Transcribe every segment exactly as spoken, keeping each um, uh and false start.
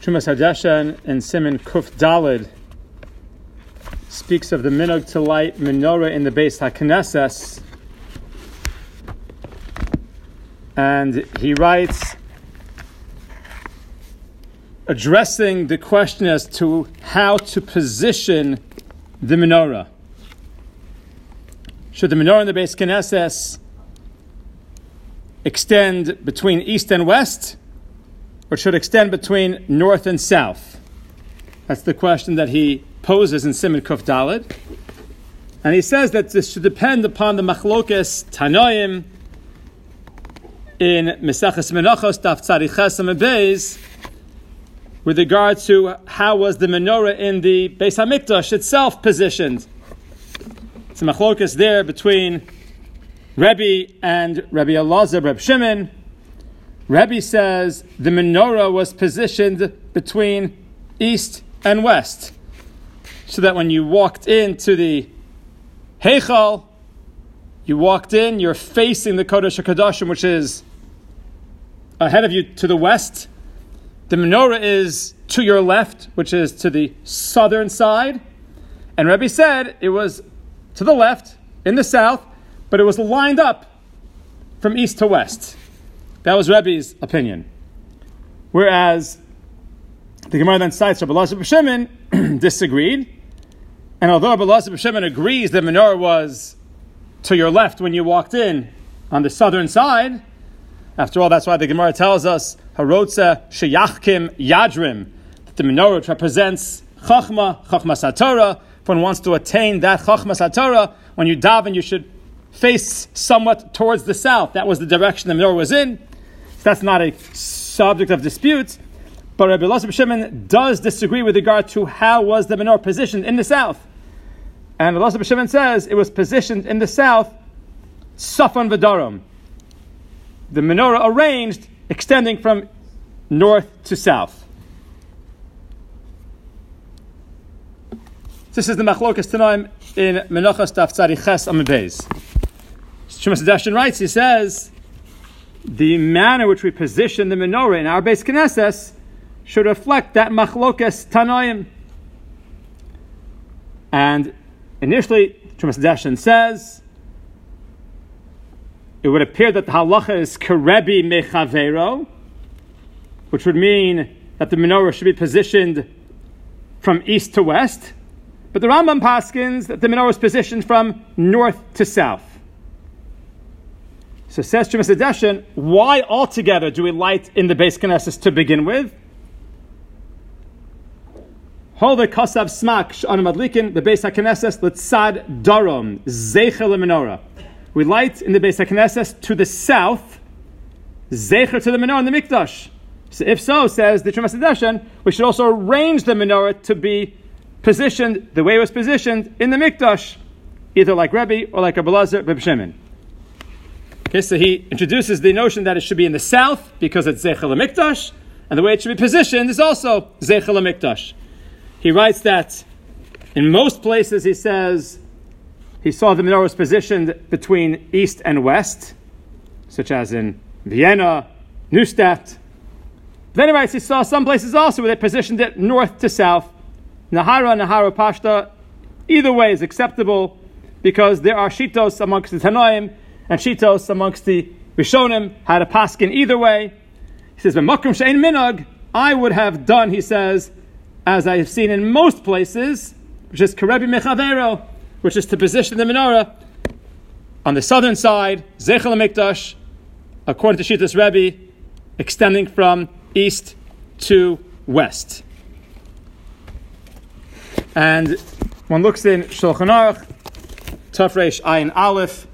Trumas Hadeshen and Siman Kuf Dalid speaks of the minhag to light menorah in the Beis HaKnesses, and he writes, addressing the question as to how to position the menorah. Should the menorah in the Beis HaKnesses extend between east and west, or should it extend between north and south? That's the question that he poses in Siman Kuf Dalid. And he says that this should depend upon the machlokes Tanoim in Mesachas Menachos Daf Tzadi Ches Amud Beis with regard to how was the menorah in the Beis HaMikdash itself positioned. It's a machlokes there between Rebbe and Rabbi Elazar, Reb Shimon. Rebbe says the menorah was positioned between east and west, so that when you walked into the Heichal, you walked in, you're facing the Kodesh HaKadoshim, which is ahead of you to the west. The menorah is to your left, which is to the southern side. And Rebbe said it was to the left, in the south, but it was lined up from east to west. That was Rebbe's opinion. Whereas the Gemara then cites Rabbi Elazar ben Shimon disagreed. And although Rabbi Elazar ben Shimon agrees that menorah was to your left when you walked in on the southern side, after all, that's why the Gemara tells us Harotza Sheyachkim Yadrim, that the menorah, which represents Chachma, Chachma Satorah. If one wants to attain that Chachma Satorah, when you daven, you should face somewhat towards the south. That was the direction the menorah was in. So that's not a subject of dispute. But Rabbi Elazar ben Shimon does disagree with regard to how was the menorah positioned in the south. And Rabbi Elazar ben Shimon says it was positioned in the south, Safan V'Darom. The menorah arranged, extending from north to south. This is the Machlokas Tanoim in Menachos Daf Tzadi Ches Amud Beis. Trumas Hadeshen writes, he says, the manner which we position the menorah in our Beis Knesses should reflect that Machlokas Tanoim. And initially, Trumas Hadeshen says, it would appear that the halacha is Kerebi Mechavero, which would mean that the menorah should be positioned from east to west. But the Rambam paskins that the menorah is positioned from north to south. So says Trumas Hadeshen, why altogether do we light in the Beis Knesses to begin with? Hol v'kasav smak sh'anu madlikin the Beis HaKnesses l'tzad darom zeicher lemenorah. We light in the Beis HaKnesses to the south, zeicher to the menorah in the Mikdash. So if so, says the Trumas Hadeshen, we should also arrange the menorah to be positioned the way it was positioned in the Mikdash, either like Rebbe or like Rabbi Elazar ben Shimon. Okay, so he introduces the notion that it should be in the south because it's Zeichel HaMikdash, and the way it should be positioned is also Zeichel HaMikdash. He writes that in most places, he says, he saw the menorah was positioned between east and west, such as in Vienna, Neustadt. Then he writes he saw some places also where they positioned it north to south. Nahara, Nahara, Pashta, either way is acceptable because there are shitos amongst the Tanoim and shitos amongst the Rishonim, had a paskin either way. He says, "B'makom she'ein minhag," I would have done, he says, as I have seen in most places, which is Kerebi Mechavero, which is to position the menorah on the southern side, Zeichel HaMikdash, according to Shitas Rebbe, extending from east to west. And one looks in Shulchan Aruch, Tafresh Ayin Aleph,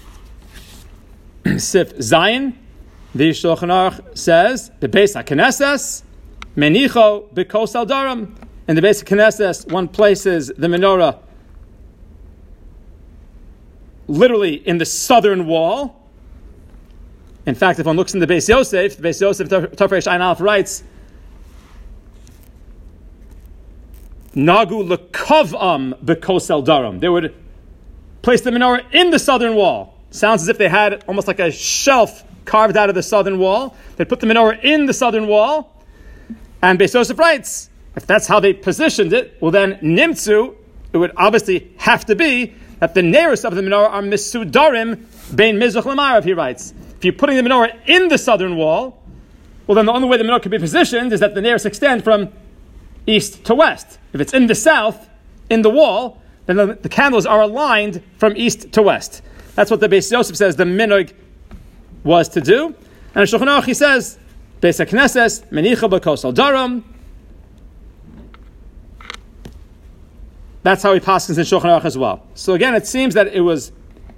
Sif Zayin, the Shulchan Aruch says, the Beis HaKnesses, Menicho B'Kos Al Daram. In the Beis HaKnesses, one places the menorah literally in the southern wall. In fact, if one looks in the Beis Yosef, the Beis Yosef Tafresh Ayin Aleph writes, Nagu lekavam b'kosel daram. They would place the menorah in the southern wall. Sounds as if they had almost like a shelf carved out of the southern wall. They'd put the menorah in the southern wall. And Beis Yosef writes, if that's how they positioned it, well then Nimtzu, it would obviously have to be that the nearest of the menorah are Misudarim Bein Mizrach L'Marav, he writes. If you're putting the menorah in the southern wall, well then the only way the menorah can be positioned is that the nearest extend from east to west. If it's in the south, in the wall, then the, the candles are aligned from east to west. That's what the Beis Yosef says the minhag was to do. And in Shulchan Aruch he says, Beis HaKnesses, Menicha B'Kosel Daram. That's how he paskins in Shulchan Aruch as well. So again, it seems that it was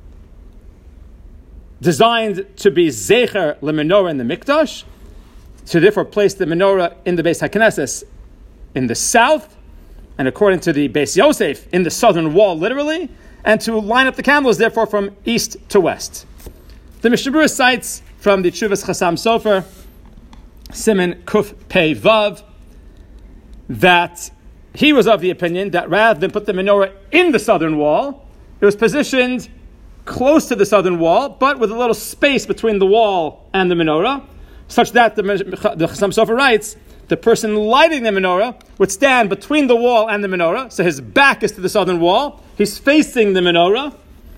designed to be Zecher LeMenorah in the Mikdash, to therefore place the menorah in the Beis HaKnesses in the south, and according to the Beis Yosef, in the southern wall, literally, and to line up the candles, therefore, from east to west. The Mishnah Berurah cites from the Tshuvas Chassam Sofer, Siman Kuf Pei Vav, that he was of the opinion that rather than put the menorah in the southern wall, it was positioned close to the southern wall, but with a little space between the wall and the menorah, such that the, the Chassam Sofer writes, the person lighting the menorah would stand between the wall and the menorah, so his back is to the southern wall, he's facing the menorah,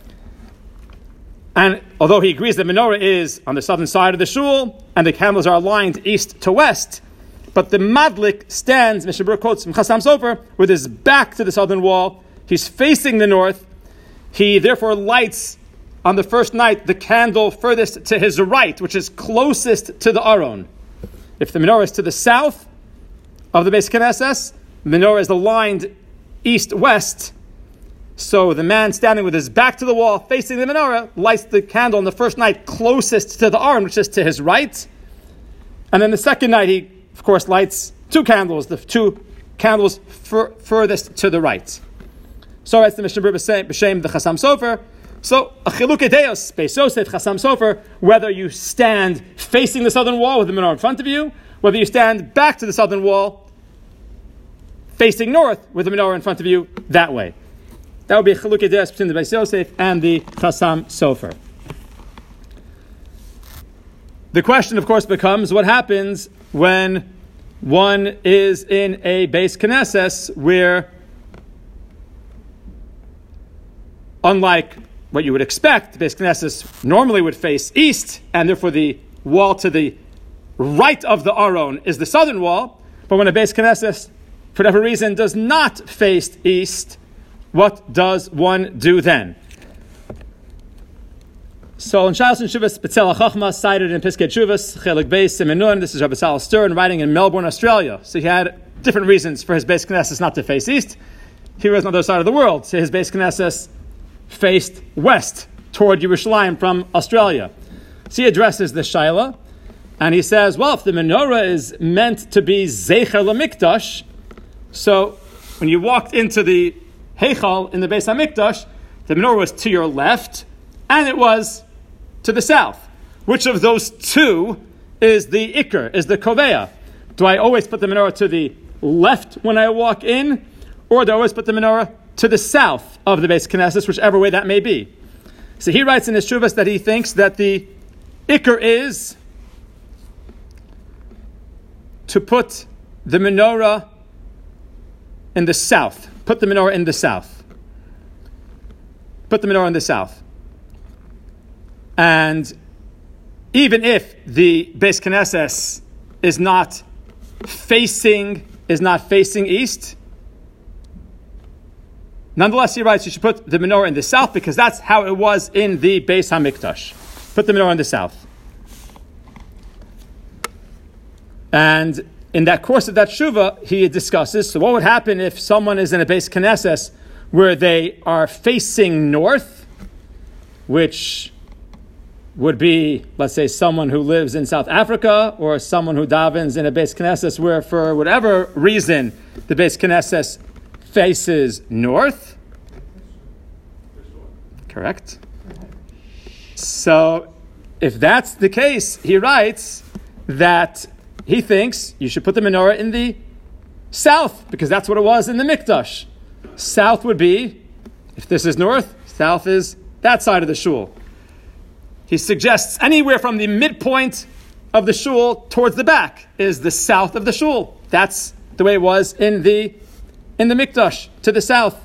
and although he agrees the menorah is on the southern side of the shul, and the candles are aligned east to west, but the madlik stands, Mishnah Berurah quotes from Chassam Sofer, with his back to the southern wall, he's facing the north, he therefore lights on the first night the candle furthest to his right, which is closest to the Aron. If the menorah is to the south of the Beis Knesses, the menorah is aligned east-west, so the man standing with his back to the wall, facing the menorah, lights the candle on the first night closest to the Aron, which is to his right. And then the second night, he, of course, lights two candles, the two candles fur- furthest to the right. So as the Mishnah Berurah b'shem the Chassam Sofer, so a chilukei deos, Beis Yosef, Chassam Sofer, whether you stand facing the southern wall with the menorah in front of you, whether you stand back to the southern wall, facing north with the menorah in front of you, that way. That would be a chilukei deos between the Beis Yosef and the Chassam Sofer. The question, of course, becomes what happens when one is in a Beis Knesses where, unlike what you would expect, the Beis Knesses normally would face east, and therefore the wall to the right of the Aron is the southern wall. But when a Beis Knesses, for whatever reason, does not face east, what does one do then? So in Shalos and Shuvas, B'Tzel HaChochma cited in Piskei Shuvas, Chelik Beis Siman Nun, this is Rabbi Sal Stern writing in Melbourne, Australia. So he had different reasons for his Beis Knesses not to face east. He was on the other side of the world, so his Beis Knesses faced west toward Yerushalayim from Australia. So he addresses the Shaila, and he says, well, if the menorah is meant to be Zecher LaMikdash, so when you walked into the Heichal in the Beis HaMikdash, the menorah was to your left, and it was to the south. Which of those two is the Iker, is the Koveya? Do I always put the menorah to the left when I walk in, or do I always put the menorah to the south of the Beis Knesses, whichever way that may be? So he writes in his Shuvas that he thinks that the Iker is to put the menorah in the south. Put the menorah in the south. Put the menorah in the south. And even if the Beis Knesses is not facing is not facing east, nonetheless, he writes you should put the menorah in the south because that's how it was in the Beis HaMikdash. Put the menorah in the south. And in that course of that shuvah, he discusses, so what would happen if someone is in a Beis Knesses where they are facing north, which would be, let's say, someone who lives in South Africa or someone who davens in a Beis Knesses where, for whatever reason, the Beis Knesses faces north. Correct? So, if that's the case, he writes that he thinks you should put the menorah in the south because that's what it was in the Mikdash. South would be, if this is north, south is that side of the shul. He suggests anywhere from the midpoint of the shul towards the back is the south of the shul. That's the way it was in the in the Mikdash, to the south.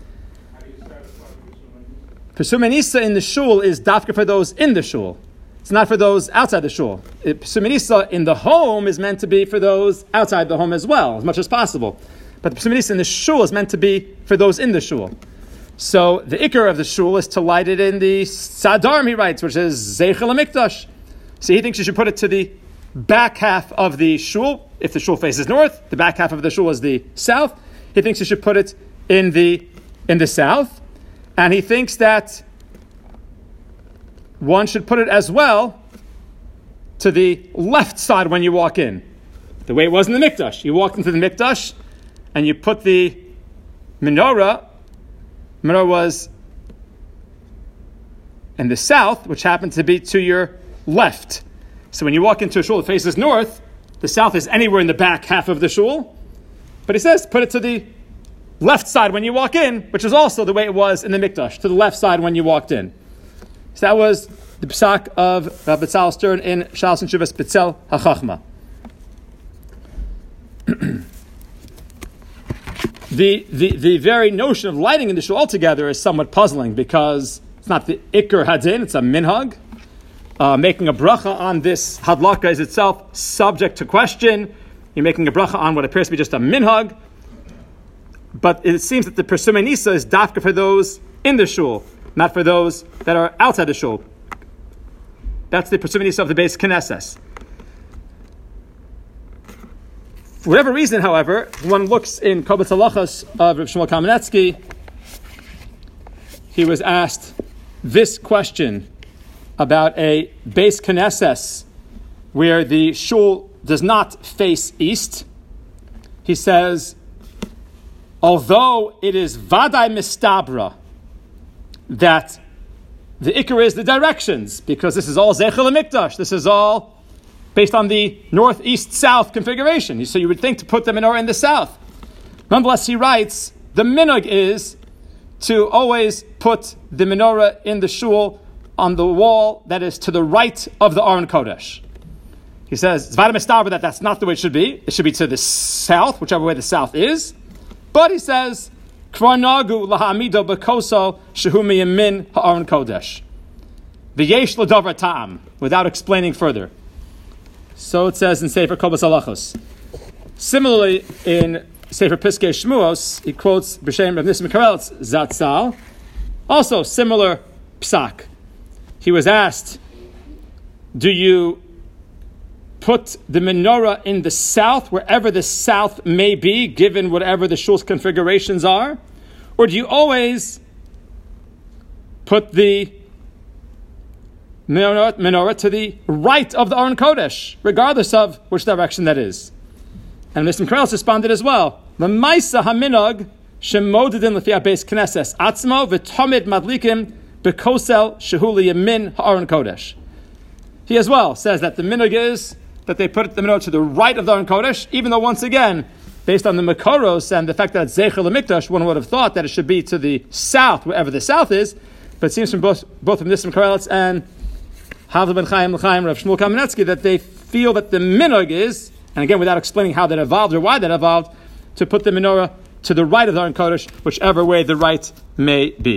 Pesumei Nisa in the shul is dafka for those in the shul. It's not for those outside the shul. Pesumei Nisa in the home is meant to be for those outside the home as well, as much as possible. But the Pesumei Nisa in the shul is meant to be for those in the shul. So the ikar of the shul is to light it in the sadarm, he writes, which is Zeichel HaMikdash. So he thinks you should put it to the back half of the shul. If the shul faces north, the back half of the shul is the south. He thinks you should put it in the in the south. And he thinks that one should put it as well to the left side when you walk in. The way it was in the Mikdash. You walked into the Mikdash and you put the menorah. Menorah was in the south, which happened to be to your left. So when you walk into a shul that faces north, the south is anywhere in the back half of the shul. But he says, put it to the left side when you walk in, which is also the way it was in the Mikdash, to the left side when you walked in. So that was the psak of Rabbi Betzalel Stern in Shalos and Shuvas B'tzel HaChachma. the, the the very notion of lighting in the shul altogether is somewhat puzzling because it's not the Iker Hadin, it's a minhag. Uh, making a bracha on this hadlaka is itself subject to question. You're making a bracha on what appears to be just a minhag. But it seems that the Pesumei Nisa is dafka for those in the shul, not for those that are outside the shul. That's the Pesumei Nisa of the Beis Knesses. For whatever reason, however, one looks in Kobetz Halachos of Rav Shmuel Kamenetsky, he was asked this question about a Beis Knesses where the shul does not face east. He says, although it is vadai mistabra that the ikar is the directions, because this is all Zeichel HaMikdash, this is all based on the north-east-south configuration. So you would think to put the menorah in the south. Nonetheless, he writes, the minhag is to always put the menorah in the shul on the wall that is to the right of the Aron Kodesh. He says, Zvada Mistabra, that that's not the way it should be. It should be to the south, whichever way the south is. But he says, Kvar nagu lahamido bekoso shehu miyamin ha'aron kodesh. V'yesh l'davar ta'am, without explaining further. So it says in Sefer Kobetz Halachos. Similarly, in Sefer Piskei Shmuos, he quotes B'Shem Rav Nissim Karelitz Zatzal, also similar psak. He was asked, do you put the menorah in the south, wherever the south may be, given whatever the shul's configurations are? Or do you always put the menorah, menorah to the right of the Aron Kodesh, regardless of which direction that is? And Mister Krells responded as well. L'maisa haminog shemodedin l'fi Beis Knesses atzmo v'tomid madlikim bekosel shehuli yamin ha'aron kodesh. He as well says that the minhag is that they put the menorah to the right of the Aron Kodesh, even though once again, based on the Makoros and the fact that it's Zeichel HaMikdash, one would have thought that it should be to the south, wherever the south is. But it seems from both both from Nissim Karelitz and Havla ben Chaim L'Chaim Rav Shmuel Kamenetsky that they feel that the minhag is, and again without explaining how that evolved or why that evolved, to put the menorah to the right of the Aron Kodesh, whichever way the right may be.